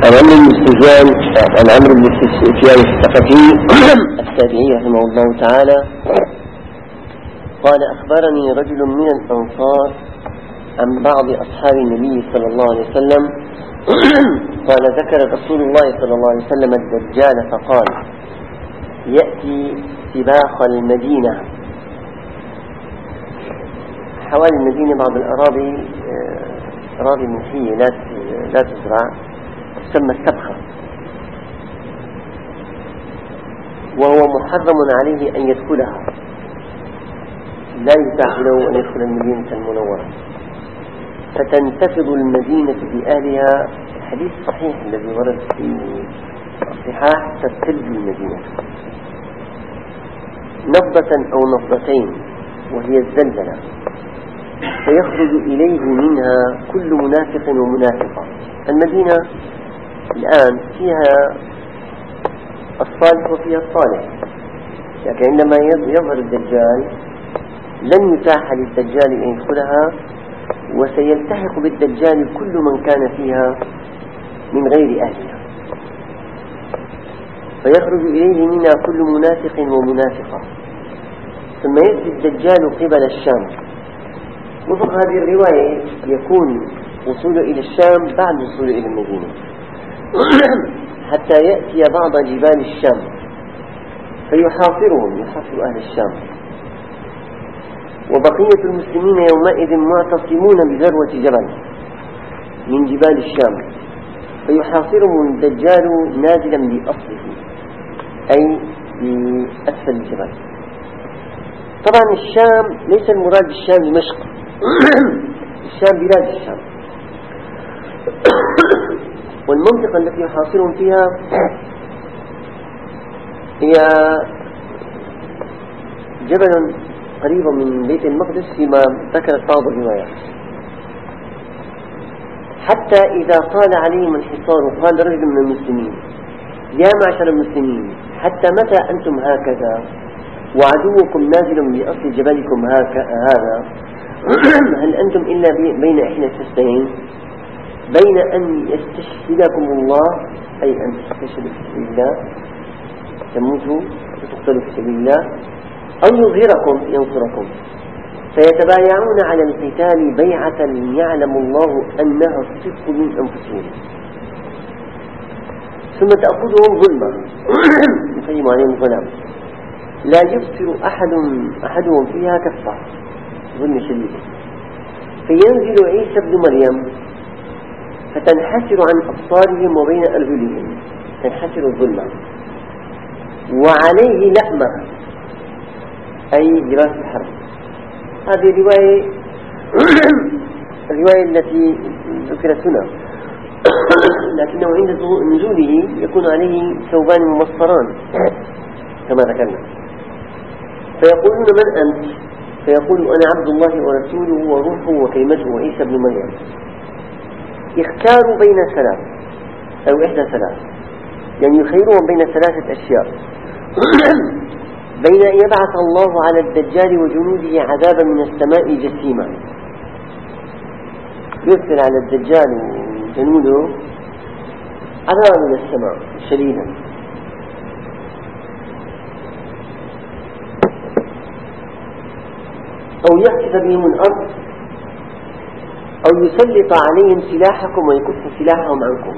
عن عمرو بن السفيان الثقفي التابعي رحمه الله تعالى قال: أخبرني رجل من الأنصار عن بعض أصحاب النبي صلى الله عليه وسلم قال: ذكر رسول الله صلى الله عليه وسلم الدجال فقال: يأتي سباق المدينة. حوالي المدينة بعض الأراضي أراضي منحية لا تزرع، تسمى السبخة، وهو محرم عليه أن يدخلها، لا يتاح له أن يدخل المدينة المنورة، فتنتفض المدينة بأهلها. الحديث الصحيح الذي ورد في الصحاح: تبتل المدينة نفضة أو نفضتين وهي الزلزلة، فيخرج إليه منها كل منافق ومنافقة. المدينة الآن فيها الصالح وفيها الصالح، لكن عندما يظهر الدجال لن يتاح للدجال أن يدخلها، وسيلتحق بالدجال كل من كان فيها من غير أهلها، فيخرج إليه منها كل منافق ومنافقة. ثم يأتي الدجال قبل الشام. وفق هذه الرواية يكون وصوله إلى الشام بعد وصوله إلى المدينة، حتى يأتي بعض جبال الشام فيحاصرهم، يحاصر أهل الشام، وبقية المسلمين يومئذ معتصمون بذروة جبل من جبال الشام، فيحاصرهم الدجال نازلا بأصله، أي بأسفل الجبل. طبعا الشام ليس المراد بالشام دمشق، الشام بلاد الشام، والمنطقة التي يحاصرهم فيها هي جبل قريب من بيت المقدس فيما ذكرت بعض الروايات. حتى إذا طال عليهم الحصار قال رجل من المسلمين: يا معشر المسلمين، حتى متى أنتم هكذا وعدوكم نازل بأصل جبلكم هذا؟ هل أنتم إلا بين إحدى السيفتين، بين أن يستشهدكم الله، أي أن تستشهدوا في سبيل الله، تموتوا وتقتلوا في سبيل الله، أو يظهركم ينصركم، فيتبايعون على القتال بيعة يعلم الله أنها الصدق من أنفسهم، ثم تأخذهم ظلما يقيم عليهم الظلام، لا يبصر أحدهم فيها كفة، ظلم شديد. فينزل عيسى ابن مريم فتنحسر عن أبصارهم وبين أرجلهم، تنحسر الظلمة، وعليه لأمة، أي لباس الحرب. هذه الرواية التي ذكرت هنا، لكنه عند نزوله يكون عليه ثوبان ممصران كما ذكرنا. فيقولون: من أنت؟ فيقول: أنا عبد الله ورسوله وروحه وكلمته وعيسى ابن مريم. يختاروا بين ثلاث أو إحدى ثلاث، يعني يخيرون بين ثلاثة أشياء: بين أن يبعث الله على الدجال وجنوده عذابا من السماء جسيما، يرسل على الدجال وجنوده عذابا من السماء شديدا، أو يخسف بهم الأرض، أو يسلط عليهم سلاحكم ويكف سلاحهم عنكم.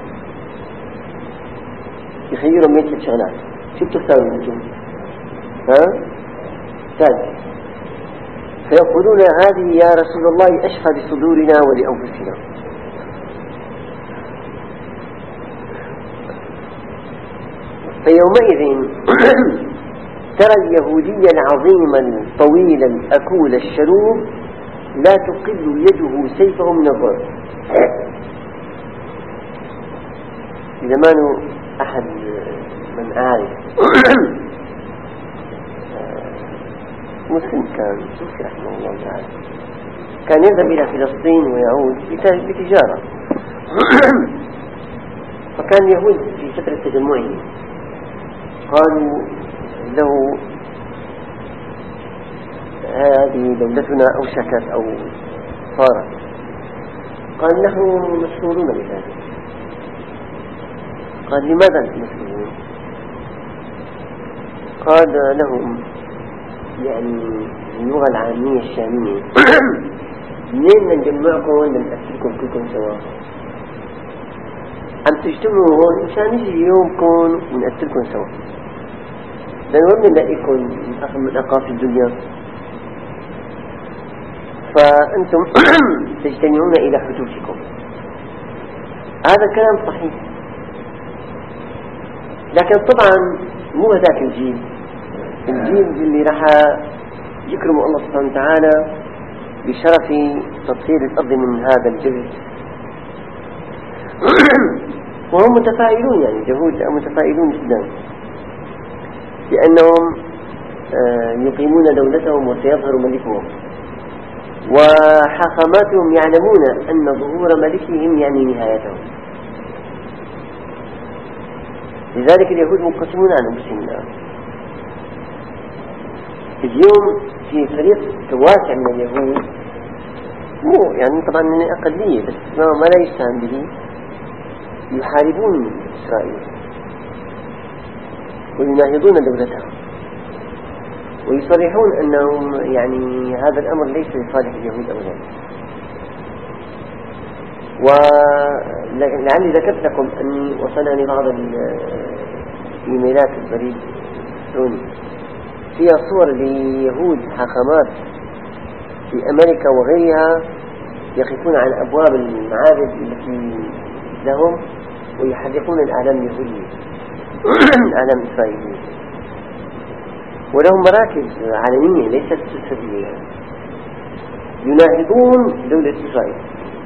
يخيرهم من ثلاث شغلات. شو بتختاروا منكم؟ ثالث. فيقولون: هذه يا رسول الله أشفى بصدورنا ولأنفسنا. فيومئذ ترى اليهودي العظيم الطويل الأكول الشروب لا تقل يده سيفه من الضرب. في زمان أحد من عارف مسلم كان توفي رحمه الله تعالى، كان يذهب إلى فلسطين ويعود بتجارة، فكان اليهود في فترة تجمعهم قالوا له: هذه دولتنا أوشكت أو صارت. قال: نحن مشهورون بذلك، قال لماذا أنتم مسلمون؟ قال لهم يعني اللغة العامية الشامية منين نجمعكم ونأكلكم كلكم سوا؟ عم تجتمعوا هون مشان يجي يومكم ونأكلكم سوا، لأن وين نلاقيكم من أقاصي الدنيا؟ فأنتم تجتمعون إلى حدوثكم. هذا كلام صحيح، لكن طبعا مو هذاك الجيل اللي راح يكرم الله سبحانه وتعالى بشرف تطهير الأرض من هذا الجلد. وهم متفائلون، يعني اليهود متفائلون جدا لأنهم يقيمون دولتهم وسيظهر ملكهم، وحاخاماتهم يعلمون أن ظهور ملكهم يعني نهايتهم. لذلك اليهود منقسمون عن المسلمين. اليوم في فريق واسع من اليهود، مو يعني طبعا من الأقلية بس ما لا يستهان به، يحاربون إسرائيل ويناهضون دولتها ويصرحون أنهم يعني هذا الأمر ليس لصالح اليهود أولا. ولعلي ذكرت لكم أني وصلني بعض الإيميلات البريد الإلكتروني فيها صور ليهود حاخامات في أمريكا وغيرها يقفون على أبواب المعابد التي لهم ويحرقون الأعلام اليهودية الأعلام الإسرائيلية، ولهم مراكز عالمية ليست سفلية يناهضون دولة إسرائيل.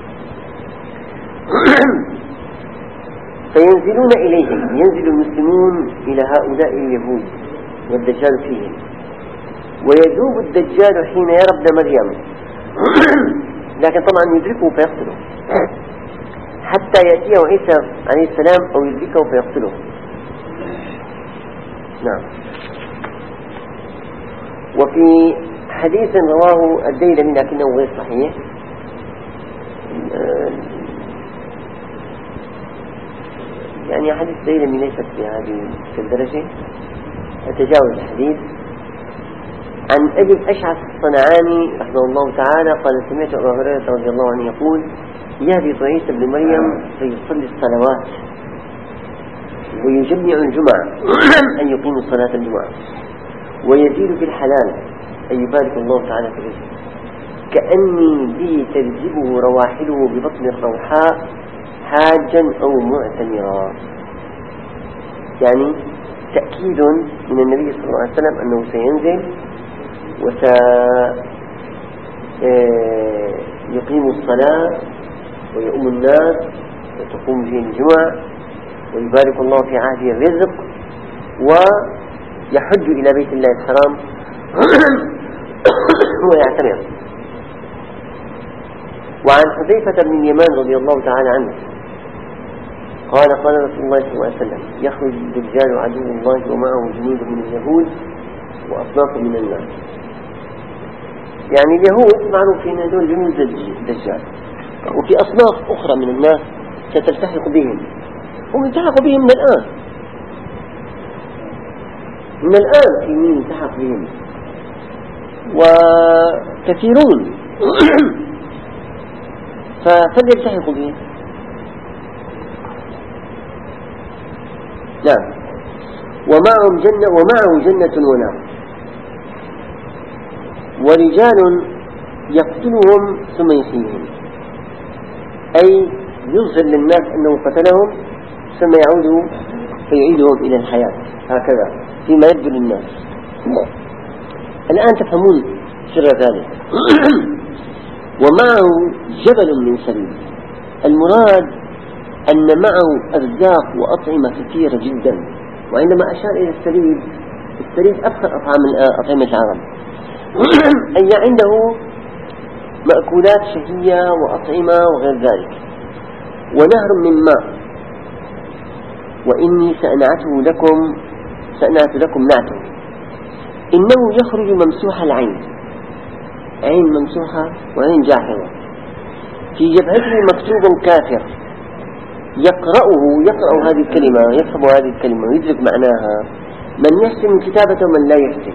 فينزلون إليهم، ينزل المسلمون إلى هؤلاء اليهود والدجال فيهم، ويذوب الدجال حين يرى ابن مريم لكن طبعا يدركه فيقتله حتى يأتيه عيسى عليه السلام أو يدركه فيقتله. نعم. وفي حديث رواه الديلمي لكنه غير صحيح، يعني حديث الديلمي ليست في هذه الدرجة، أتجاوز الحديث. عن أبي الأشعث الصنعاني رحمه الله تعالى قال سمعت أبا هريرة رضي الله عنه يقول يهبط عيسى بن مريم فيصلي الصلوات ويجمع الجمعة أن يقيم صلاة الجمعة ويزيد في الحلال أن يبارك الله تعالى في الرزق كأني به تجذبه رواحله ببطن الروحاء حاجا أو معتمرا. يعني تأكيد من النبي صلى الله عليه وسلم أنه سينزل وسيقيم الصلاة ويؤم الناس وتقوم به الجمع ويبارك الله في عهده الرزق ويحج إلى بيت الله الحرام ويعتمر. وعن حذيفة بن اليمان رضي الله تعالى عنه قال قال رسول الله صلى الله عليه وسلم يخرج الدجال عدو الله ومعه جنود من اليهود وأصناف من الناس. يعني اليهود معروفين هذول جنود الدجال، وفي أصناف أخرى من الناس ستلتحق بهم، هم التحقوا بهم من الآن في مين التحق بهم وكثيرون فليلتحقوا بهم. نعم. ومعه جنة ونار ورجال يقتلهم ثم يحييهم، أي يظهر للناس أنه قتلهم ثم يعود فيعيدهم إلى الحياة هكذا فيما يبدو للناس. الآن تفهمون سر ذلك. ومعه جبل من سرير، المراد أن معه أرزاق وأطعمة كثيرة جدا. وعندما أشار إلى السرير أكثر أطعمة العرب أي عنده مأكولات شهية وأطعمة وغير ذلك، ونهر من ماء. وإني سأنعت لكم نعته، إنه يخرج ممسوح العين، عين ممسوحة وعين جاحظة، في جبهته مكتوب كافر يقرأ هذه الكلمة، يفهم هذه الكلمة ويدرك معناها من يحسن الكتابة ومن لا يحسن.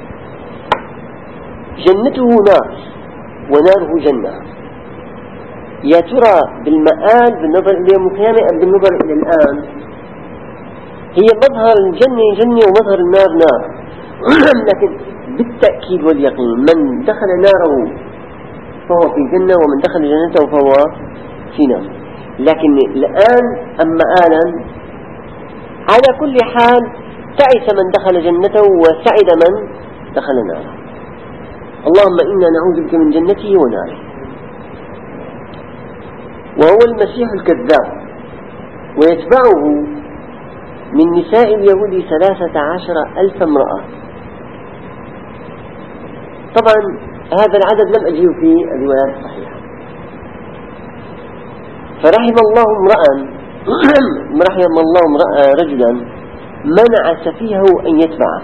جنته نار وناره جنة. يا ترى بالمآل بالنظر إلى يوم القيامة أم بالنظر إلى الآن؟ هي مظهر الجنة جنة ومظهر النار نار. لكن بالتأكيد واليقين من دخل ناره فهو في جنة ومن دخل جنته فهو في نار. لكن الآن أما آلا على كل حال تعس من دخل جنته وسعد من دخل ناره. اللهم إنا نعوذ بك من جنته وناره. وهو المسيح الكذاب، ويتبعه من نساء اليهود 13,000 امرأة. طبعا هذا العدد لم أجيه في الروايات الصحيحة. فرحم الله رجلا منع سفيهه أن يتبعه.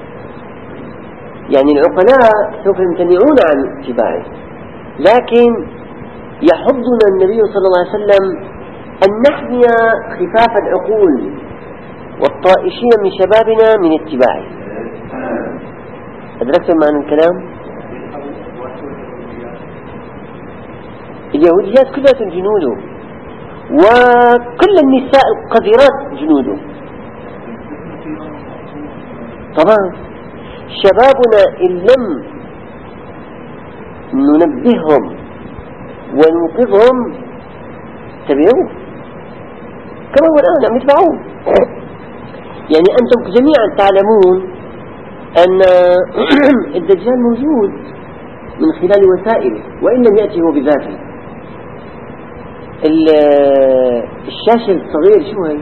يعني العقلاء سوف يمتنعون عن اتباعه، لكن يحضنا النبي صلى الله عليه وسلم أن نحمي خفاف العقول والطائشين من شبابنا من اتباعه. أدركتم معنى الكلام؟ اليهوديات كلها جنوده، وكل النساء القذرات جنوده. طبعا شبابنا إن لم ننبههم ونوقظهم تبعوه كما هو الآن عم يتبعوه. يعني أنتم جميعا تعلمون أن الدجال موجود من خلال وسائله وإن لم يأتي هو بذاته. الشاشة الصغير شو هي؟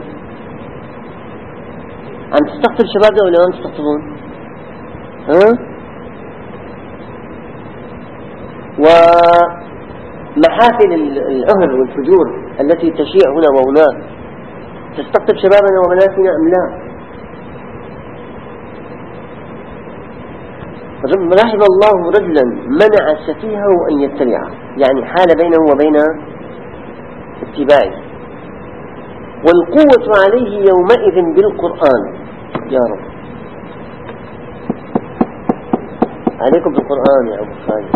عم تستقطب شبابنا ولا ما تستقطبون؟ ومحافل العهر والفجور التي تشيع هنا وهناك تستقطب شبابنا وبناتنا أم لا؟ رحم الله رجلا منع سفيهه أن يتبعه، يعني حال بينه وبين اتباعه. والقوة عليه يومئذ بالقرآن. يا رب عليكم بالقرآن يا أبو خالد.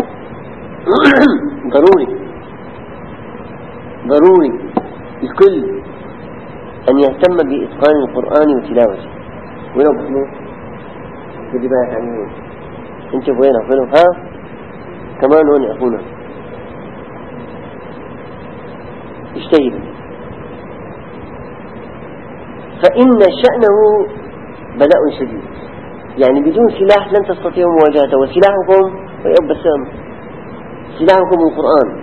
ضروري الكل أن يهتم بإتقان القرآن وتلاوته. وين أبو محمود؟ بدي بالك عنه انت وين أفضلوا؟ كمان هون أخونا اجتهدوا، فإن شأنه بلاء شديد. يعني بدون سلاح لن تستطيعوا مواجهته، وسلاحكم سلاحكم القرآن.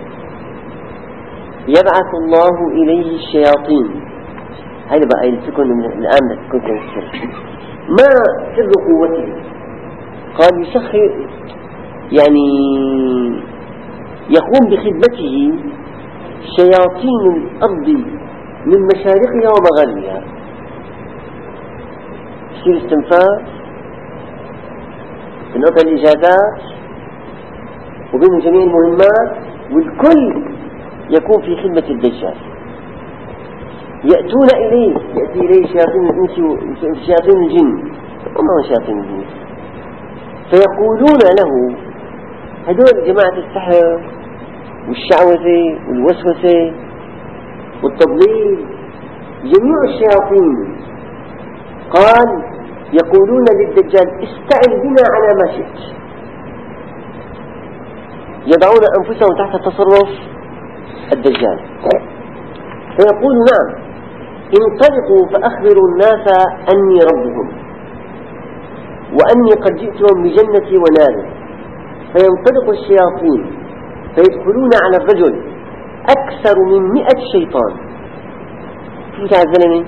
يبعث الله إليه الشياطين. هذا بقى يلتكن من الآن كنت نسر ما سر قوته. قال يسخر، يعني يقوم بخدمته شياطين الأرض من مشارقها ومغاربها. يصير استنفاذ بنقطة الإجازات وبين جميع المهمات، والكل يكون في خدمة الدجال. يأتي إليه شياطين الإنس وشياطين الجن، وما هو شياطين الجن، فيقولون له هدول جماعة السحر والشعوذة والوسوسة والتضليل جميع الشياطين. قال يقولون للدجال استعن بنا على ما شئت. يضعون أنفسهم تحت تصرف الدجال، فيقول نعم انطلقوا فأخبروا الناس أني ربهم وأني قد جئتهم بجنتي وناري. فينطلق الشياطين فيدخلون على الرجل أكثر من 100 شيطان. كيف تعزلني؟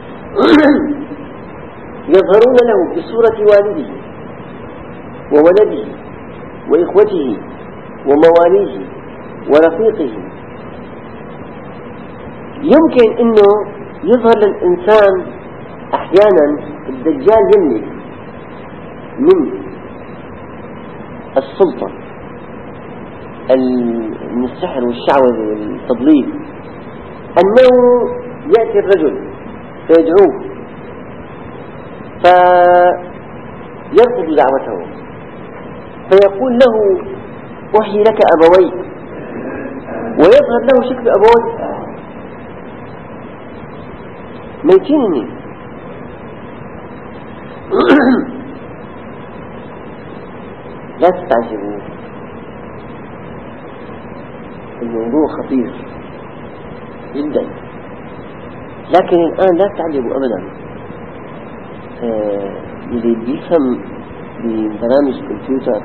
يظهرون له بصورة والده وولده وإخوته ومواليه ورفيقه. يمكن أنه يظهر للإنسان أحيانا الدجال يملك من السلطة من السحر والشعوذة والتضليل أنه يأتي الرجل فيدعوه فيرفض دعوته، فيقول له أحيي لك أبويك، ويظهر له شكل أبويك ميتينني. لا تستعجبوا، الموضوع خطير جدا، لكن الآن لا تعجبوا أبدا. اللي بيفهم ببرامج الكمبيوتر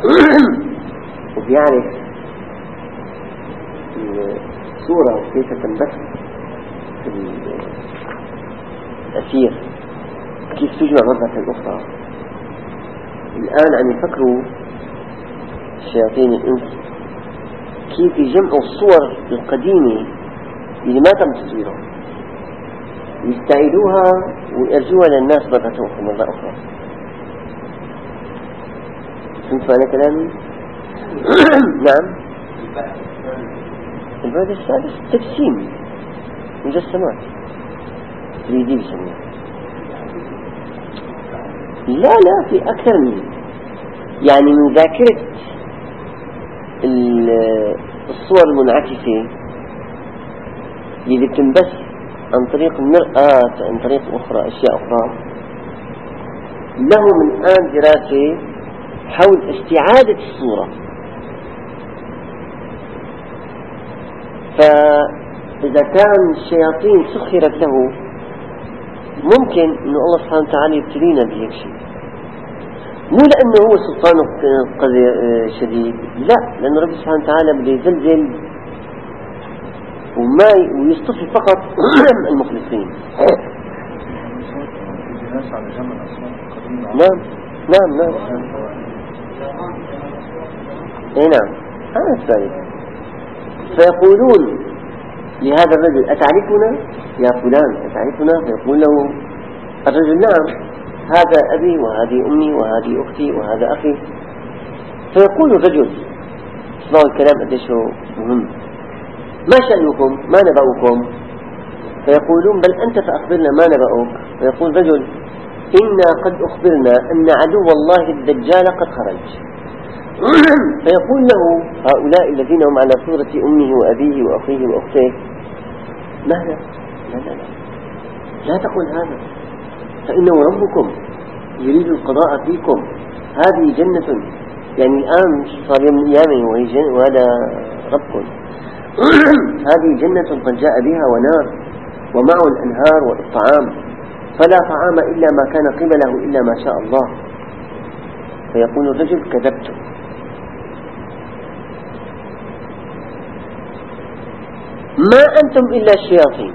وبيعرف الصورة كيف تنبث في الأثير، كيف تجمع مرة أخرى. الآن عم يفكروا شياطين الإنس كيف يجمعوا الصور القديمة اللي ما تم تصويرها، يستعيدوها ويرجوها للناس مرة أخرى. فهمت معنى كلامي؟ نعم. البعد السادس تجسيم مجسمات 3D بسموها. لا في أكثر من يعني من ذاكرة الصور المنعكسة اللي بتنبث عن طريق المرآة، عن طريق أشياء أخرى. له من الآن دراسة حول استعادة الصورة. فإذا كان الشياطين سخرت له، ممكن أن الله سبحانه وتعالى يبتلينا بهيك شيء، مو لأنه هو سلطانه شديد، لا، لأن رب سبحانه وتعالى بده يزلزل ويصطفي فقط المخلصين. نعم. نعم هذا الثالث. فيقولون لهذا الرجل أتعرفنا يا فلان، أتعرفنا؟ فيقول له الرجل نعم، هذا أبي وهذه أمي وهذه أختي وهذا أخي. فيقول الرجل، اسمعوا الكلام قديش هو مهم، ما شأنكم؟ ما نبأكم؟ فيقولون بل أنت فأخبرنا ما نبأك. فيقول رجل إنا قد أخبرنا أن عدو الله الدجال قد خرج. فيقول له هؤلاء الذين هم على صورة أمه وأبيه وأخيه وأخته ماذا؟ لا تقل هذا، فإنه ربكم يريد القضاء فيكم، هذه جنة، يعني الآن صار يوم القيامة وهذا ربكم. هذه جنة قد جاء بها ونار ومعه الأنهار والطعام، فلا طعام إلا ما كان قبله إلا ما شاء الله. فيقول الرجل كذبت، ما أنتم إلا الشياطين.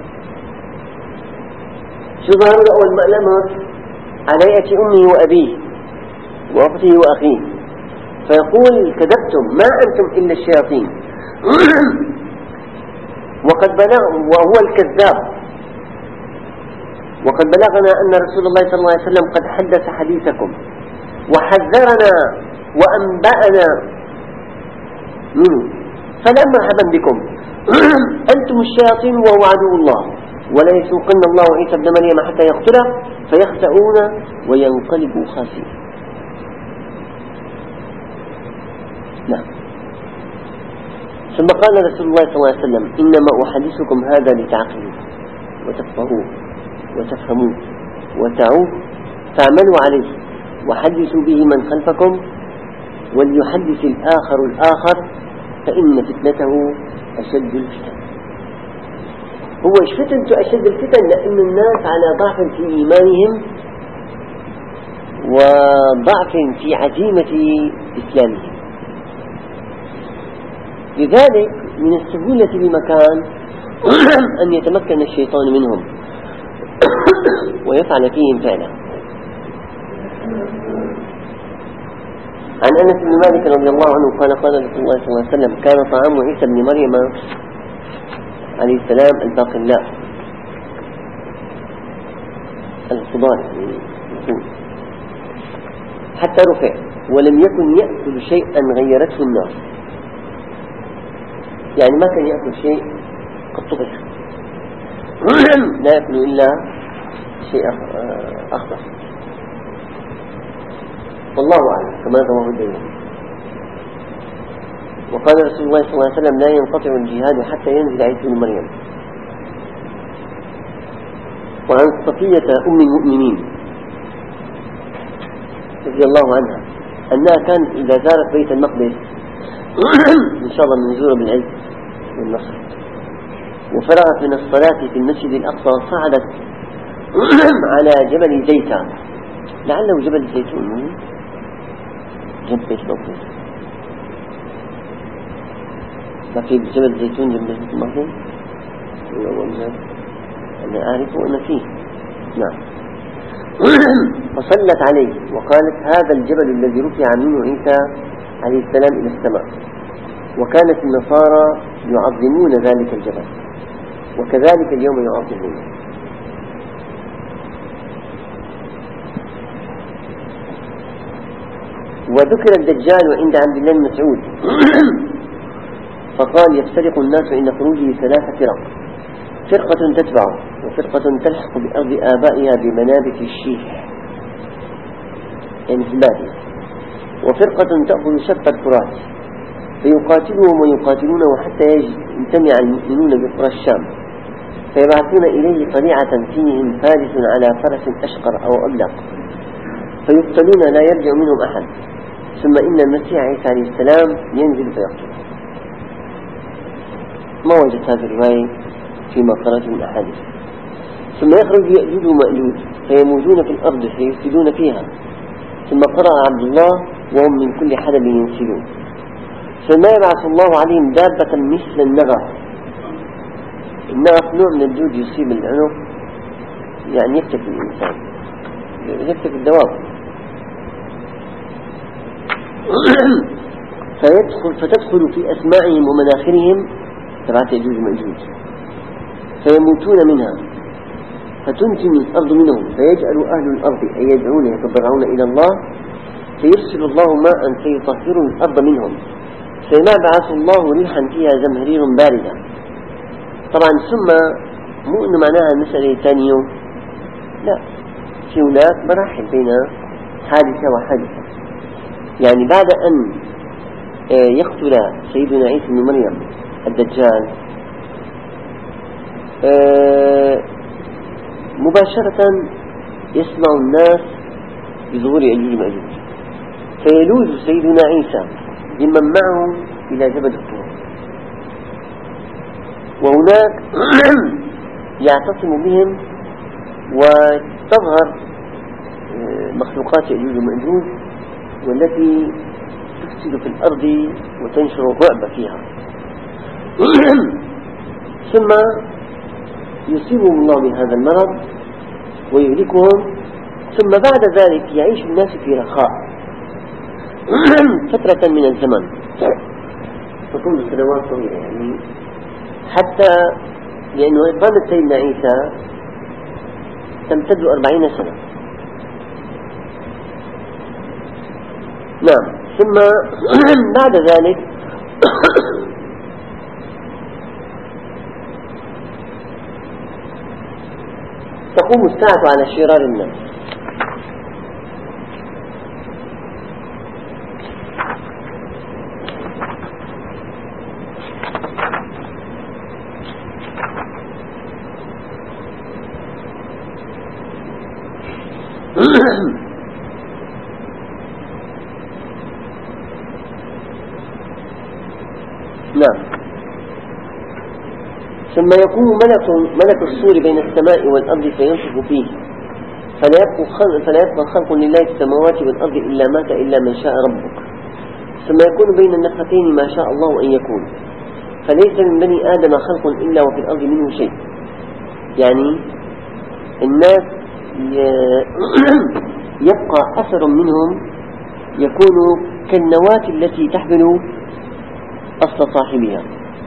شو ظهر له أول مألمة؟ على يأتي أمي وأبيه وأخته وأخيه. فيقول كذبتم، ما أنتم إلا الشياطين. وقد بلغ وهو الكذاب. وقد بلغنا أن رسول الله صلى الله عليه وسلم قد حدث حديثكم وحذرنا وأنبأنا منه، فلا مرحبا بكم، أنتم الشياطين وهو عدو الله، ولا يسوقن الله عيسى ابن مريم حتى يقتله فيخسئون وينقلبوا خاسئين. نعم. ثم قال رسول الله صلى الله عليه وسلم إنما أحدثكم هذا لتعقلوا وتفقهوا وتفهموا وتعوا فاعملوا عليه وحدثوا به من خلفكم وليحدث الآخر فإن فتنته أشد الفتن. هو فتنته أشد الفتن لأن الناس على ضعف في إيمانهم وضعف في عزيمة إسلامهم، لذلك من السهولة بمكان أن يتمكن الشيطان منهم ويفعل فيهم فعلا. عن أنس بن مالك رضي الله عنه قال قال رسول الله صلى الله عليه وسلم كان طعام عيسى بن مريم عليه السلام الباقلاء الخضار حتى رفع ولم يكن يأكل شيئا غيرته النار، يعني ما كان يأكل شيء قد طبخ. لا يأكل إلا شيء أخضر. والله أعلم كما رواه الدين. وقال رسول الله صلى الله عليه وسلم لا ينقطع الجهاد حتى ينزل عيسى بن مريم. وعن صفية أم المؤمنين رضي الله عنها أنها كانت إذا زارت بيت المقدس إن شاء الله من زور بالعز والنصر وفرغت من الصلاة في المسجد الأقصى صعدت على جبل زيتون، لعله جبل زيتون جنب بيت المقدس، ما في جبل زيتون جنب بيت المقدس؟ أنا أعرف أن فيه. نعم. فصلت عليه وقالت هذا الجبل الذي رفع منه عيسى عليه السلام إلى السماء. وكانت النصارى يعظمون ذلك الجبل وكذلك اليوم يعظمونه. وذكر الدجال عند عبد الله بن مسعود فقال يفترق الناس عند خروجه 3 فرق، فرقة تتبعه وفرقة تلحق بأرض آبائها بمنابت الشيح يعني في البادية، وفرقة تأخذ شط الفرات فيقاتلهم ويقاتلونه حتى يجتمع المؤمنون بقرى الشام فيبعثون إليه طليعة فيهم فارس على فرس أشقر أو أبلق فيقتلون لا يرجع منهم أحد، ثم إن المسيح عيسى عليه السلام ينزل فيقتل. ما وجدت هذه الرواية فيما قرأت من أحاديث. ثم يخرج يأجوج ومأجوج فيموجون في الأرض فيفسدون فيها، ثم قرأ عبد الله وهم من كل حدب ينسلون، ثم يبعث الله عليهم دابة مثل النغف. النغف نوع من الدود يصيب العنق يعني يفتك الإنسان، يفتك الدواب فتدخل في أسماعهم ومناخرهم تبعت يأجوج ومأجوج فيموتون منها فتنتم الأرض منهم فيجعل أهل الأرض أن يدعون يتضرعون إلى الله فيرسل الله ماء فيطهر الأرض منهم فيبعث الله ريحا فيها زمهرير باردة. طبعا ثم مو إنه معناها المسألة ثانية، لا، في هناك مراحل بين حادثة وحادثة. يعني بعد أن يقتل سيدنا عيسى بن مريم الدجال مباشرة يسمع الناس بظهور يأجوج ومأجوج فيلوذ سيدنا عيسى بمن معه إلى جبل الطور، وهناك يعتصم بهم وتظهر مخلوقات يأجوج ومأجوج والتي تفسد في الأرض وتنشر الرعب فيها ثم يصيبهم الله من هذا المرض ويهلكهم، ثم بعد ذلك يعيش الناس في رخاء فترة من الزمن تكون سنوات طويلة، يعني حتى لأنه إقامة سيدنا عيسى تمتد 40 سنة. نعم. ثم بعد ذلك تقوم الساعة على شرار الناس. نعم. ثم يكون ملك الصور بين السماء والأرض فينفخ فيه فلا يبقى خلق لله في السماوات والأرض إلا مات إلا من شاء ربك، ثم يكون بين النفختين ما شاء الله أن يكون، فليس من بني آدم خلق إلا وفي الأرض منه شيء. يعني الناس يبقى أثر منهم يكون كالنواة التي تحمل أصل صاحبها.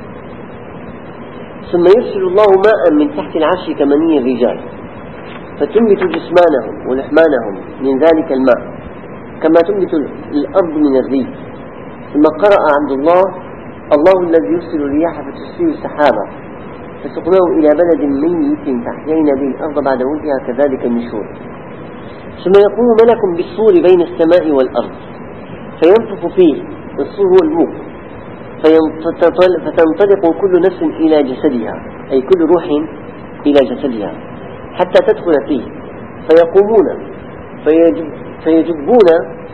ثم يرسل الله ماء من تحت العرش كمني الرجال فتنبت جسمانهم ولحمانهم من ذلك الماء كما تنبت الأرض من الريح. ثم قرأ عبد الله الذي يرسل الرياح فتسير سحابا فسقناه إلى بلد ميت فأحيينا به الأرض بعد موتها كذلك النشور. ثم يقوم ملك بالصور بين السماء والأرض فينفخ فيه، الصور هو البوق، فتنطلق كل نفس إلى جسدها، أي كل روح إلى جسدها حتى تدخل فيه، فيقومون فيجبون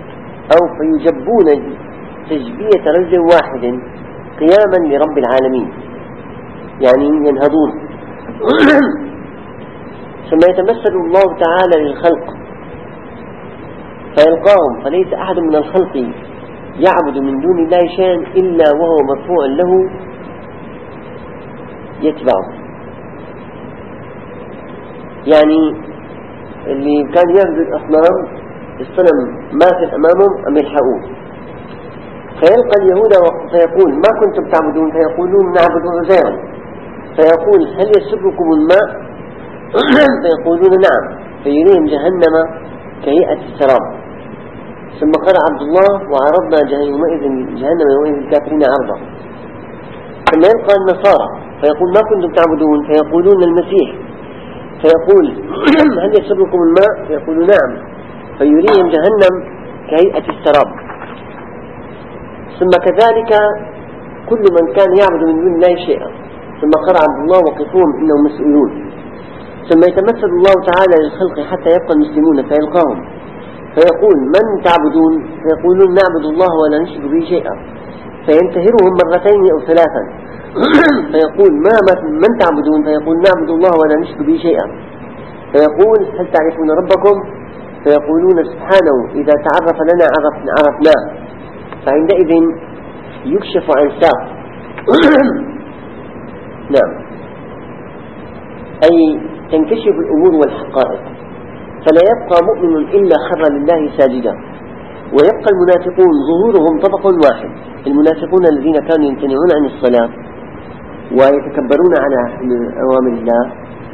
تجبية رجل واحد قياما لرب العالمين، يعني ينهضون. ثم يتمثل الله تعالى للخلق فيلقاهم، فليس أحد من الخلق يعبد من دون الله شيئا إلا وهو مرفوع له يتبعه. يعني اللي كان يعبد الأصنام الصنم ماثل أمامهم أم يلحقوه، فيلقى اليهود فيقول ما كنتم تعبدون؟ فيقولون نعبد عزيرا، فيقول هل يسركم الماء؟ فيقولون نعم، فيريهم جهنم كهيئة السراب. ثم قال عبد الله وعرضنا جهنم يومئذ الكافرين عرضا. ثم يلقى النصارى فيقول ما كنتم تعبدون؟ فيقولون المسيح، فيقول هل يسركم الماء؟ فيقولون نعم، فيريهم جهنم كهيئة السراب. ثم كذلك كل من كان يعبد من دون الله شيئا. ثم قرأ عبد الله وقفوهم إنهم مسؤولون. ثم يتمثل الله تعالى للخلق حتى يبقى المسلمون فيلقاهم فيقول من تعبدون؟ فيقولون نعبد الله ولا نشرك به شيئا، فينتهرهم مرتين أو ثلاثا. فيقول من تعبدون؟ فيقول نعبد الله ولا نشرك به شيئا. فيقول هل تعرفون ربكم؟ فيقولون سبحانه إذا تعرف لنا عرفناه، فعندئذ يكشف عن ساق. نعم، أي تنكشف الأمور والحقائق، فلا يبقى مؤمن إلا خر لله ساجدا. ويبقى المنافقون ظهورهم طبق واحد، المنافقون الذين كانوا يمتنعون عن الصلاة ويتكبرون على أوامر الله،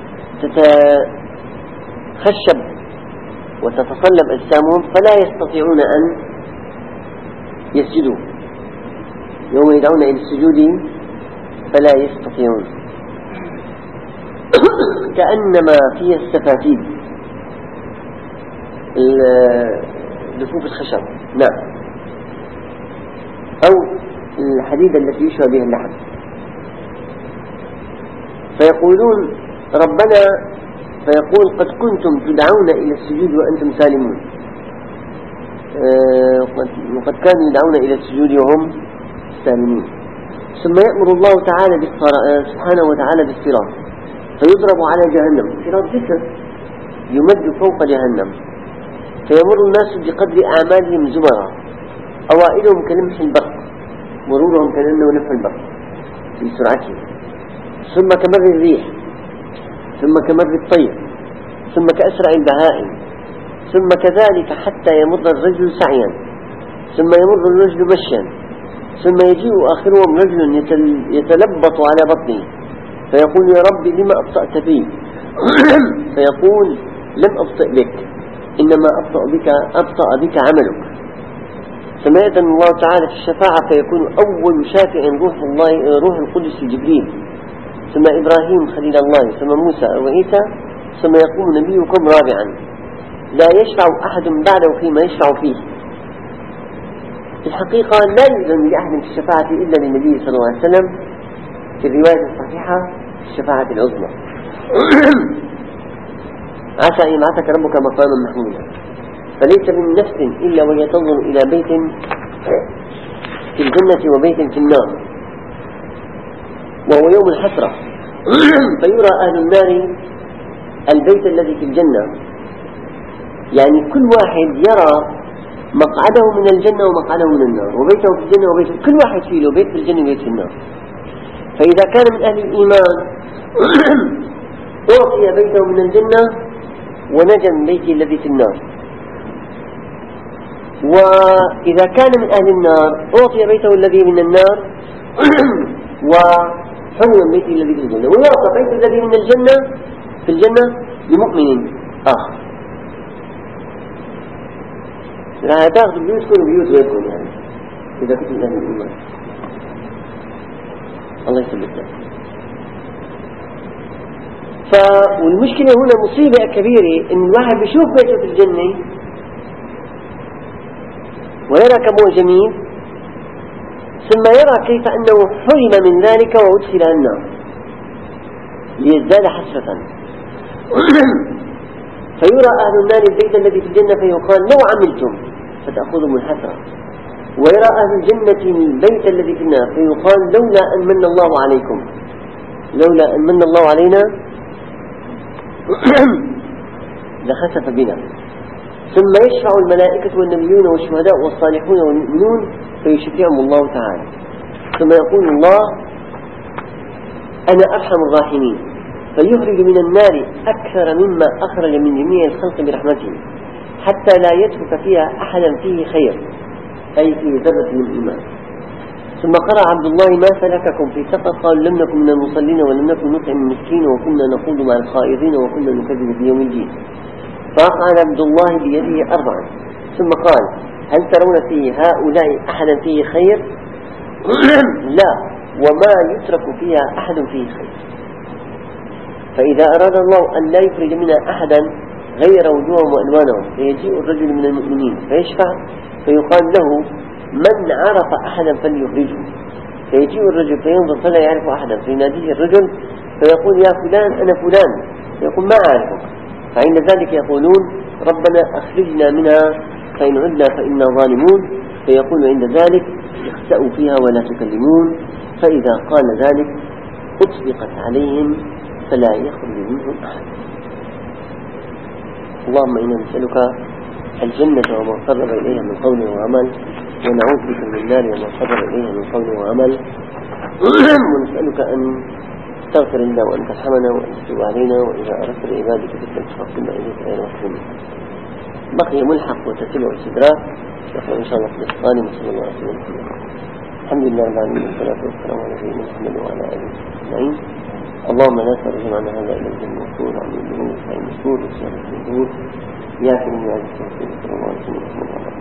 تتخشب وتتصلب أجسامهم فلا يستطيعون أن يسجدوا، يوم يدعون إلى السجود فلا يستطيعون، كأنما فيها السفاتيد لفوف الخشب، نعم، أو الحديد التي يشوى به اللحم. فيقولون ربنا، فيقول قد كنتم تدعون إلى السجود وأنتم سالمون، وقد كانوا يدعون إلى السجود وهم سالمون. ثم يأمر الله تعالى سبحانه وتعالى بالصراط فيضرب على جهنم، صراط جسر يمد فوق جهنم، فيمر الناس بقدر أعمالهم زمرا، أوائلهم كلمح البرق، مرورهم كأنه لمح البرق في سرعته، ثم كمر الريح، ثم كمر الطير، ثم كأسرع البهائم، ثم كذلك حتى يمر الرجل سعيا، ثم يمر الرجل مشيا، ثم يجيء آخرهم رجل يتلبط على بطنه فيقول يا رب لما أبطأت بي؟ فيقول لم أبطأ بك، إنما أبطأ بك عملك. ثم يأذن الله تعالى في الشفاعة فيكون أول شافع روح القدس جبريل، ثم إبراهيم خليل الله، ثم موسى وعيسى، ثم يقوم نبيكم رابعا، لا يشفع أحد بعده فيما يشفع فيه. في الحقيقة لا يؤذن لأحد في الشفاعة إلا للنبي صلى الله عليه وسلم في الرواية الصحيحة الشفاعة العظمى. عسى أن يبعثك ربك مقاما محمودا، فليس من نفس إلا وهي تنظر إلى بيت في الجنة وبيت في النار، وهو يوم الحسرة. فيرى أهل النار البيت الذي في الجنة، يعني كل واحد يرى مقعده من الجنة ومقعده من النار، وبيته في الجنة وبيته، كل واحد فيه له بيت في الجنة وبيت في النار. فإذا كان من أهل الإيمان أعطي بيته من الجنة ونجا من بيته الذي في النار، وإذا كان من أهل النار أعطي بيته الذي من النار وحرم من بيته الذي في الجنة، ويعطى بيته الذي من الجنة في الجنة لمؤمن آخر. لا تأخذ بيوتكم وبيوت غيركم، يعني إذا كنت من أهل الإيمان. الله يسلمك. والمشكلة هنا مصيبة كبيرة إن الواحد بيشوف بيته في الجنة ويرى كم هو جميل، ثم يرى كيف أنه حرم من ذلك وأدخل النار ليزداد حسرة. فيرى أهل النار البيت الذي في الجنة فيقال لو عملتم فتأخذهم الحسرة، ويرى أهل الجنة البيت الذي في النار فيقال لولا أن من الله عليكم، لولا أن من الله علينا لخسف بنا. ثم يشفع الملائكة والنبيون والشهداء والصالحون والمؤمنون فيشفعهم الله تعالى، ثم يقول الله أنا أرحم الراحمين، فيخرج من النار أكثر مما أخرج من جميع الخلق برحمته حتى لا يترك فيها أحدا فيه خير، أي فيه ذرة من الإيمان. ثم قرأ عبد الله ما سلككم في سقر؟ قالوا لم نكن من المصلين ولم نكن نطعم المسكين وكنا نخوض مع الخائضين وكنا نكذب بيوم الدين. فقال عبد الله بيده أربعا ثم قال هل ترون في هؤلاء أحدا فيه خير؟ لا، وما يترك فيها أحد فيه خير. فإذا أراد الله أن لا يخرج منها أحدا غير وجوههم وألوانهم فيجيء الرجل من المؤمنين فيشفع فيقال له من عرف أحدا فليخرجه، فيجيء الرجل فينظر فلا يعرف أحدا فيناديه الرجل فيقول يا فلان أنا فلان، فيقول ما أعرفك، فعند ذلك يقولون ربنا أخرجنا منها فإن عدنا فإنا ظالمون، فيقول عند ذلك اخسأوا فيها ولا تكلمون، فإذا قال ذلك أطبقت عليهم فلا يخرج منهم أحد. اللهم إنا نسألك الجنة وما قرب إليها من قول وعمل، ونعوذ بك من النار وما قرب إليها من قول وعمل، ونسألك أن تغفر لنا وأن ترحمنا وأن تتوب علينا، وإذا أردت لعبادك فتن تفقنا إليك غير محرومين. بقي ملحق وتتبع واستدراك نقرأ إن شاء الله في القرآن. وصلى الله عليه وسلم. الحمد لله رب العالمين والصلاة والسلام على سيدنا محمد وعلى آله أجمعين. اللهم لا ترجم عن هذا إلى الجنة والطول عن الذنوب فإن مسؤول وسيرة الظهور يا كريم يا عزيز صلى الله عليه وسلم.